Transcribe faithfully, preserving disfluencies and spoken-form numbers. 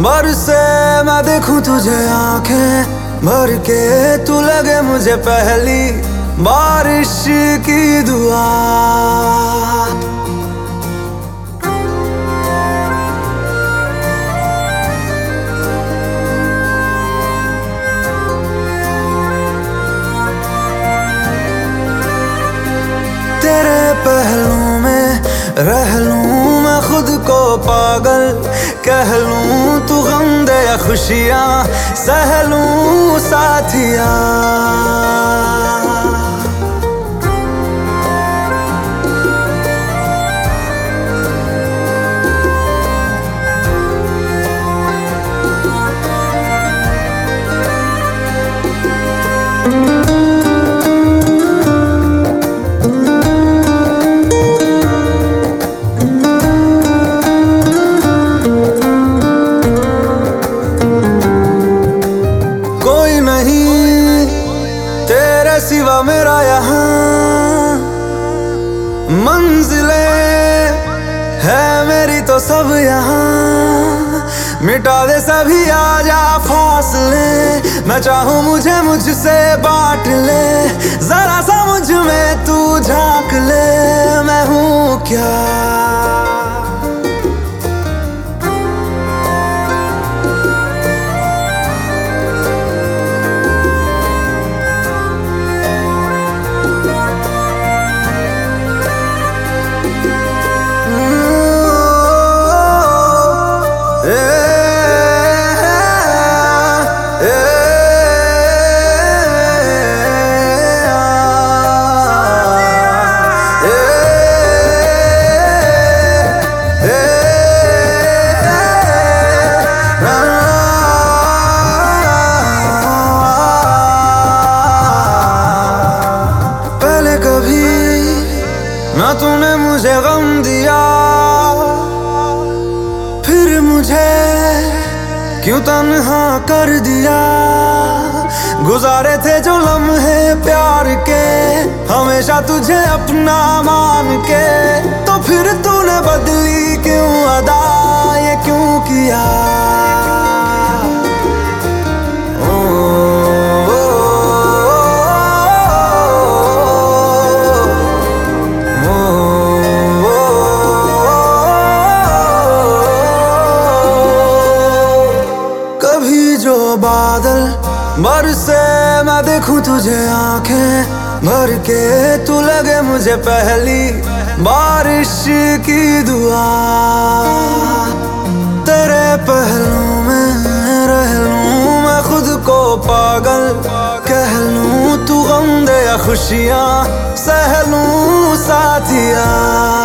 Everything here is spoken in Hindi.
बरसे मैं देखूं तुझे आंखें भर के, तू लगे मुझे पहली बारिश की दुआ। तेरे पहलू में रह लूं मैं खुद को पागल, कह लूं तू गम दे या खुशियां सह लूं साथिया। सिवा मेरा यहाँ मंजिलें है मेरी तो सब यहाँ, मिटा दे सभी आजा फासले, मैं चाहूँ मुझे मुझसे बांट ले, जरा सा मुझ में तू झांक ले, मैं हूँ क्या। ना तूने मुझे गम दिया, फिर मुझे क्यों तन्हा कर दिया। गुजारे थे जो लम्हे प्यार के, हमेशा तुझे अपना मान के, तो फिर तूने बदली क्यों अदा, ये क्यों किया। बादल बरसे मैं देखूं तुझे आंखें भर के, तू लगे मुझे पहली बारिश की दुआ। तेरे पहलू में रह लूं मैं खुद को पागल, कह लूं तू गम दे या खुशियां सह लूं साथिया।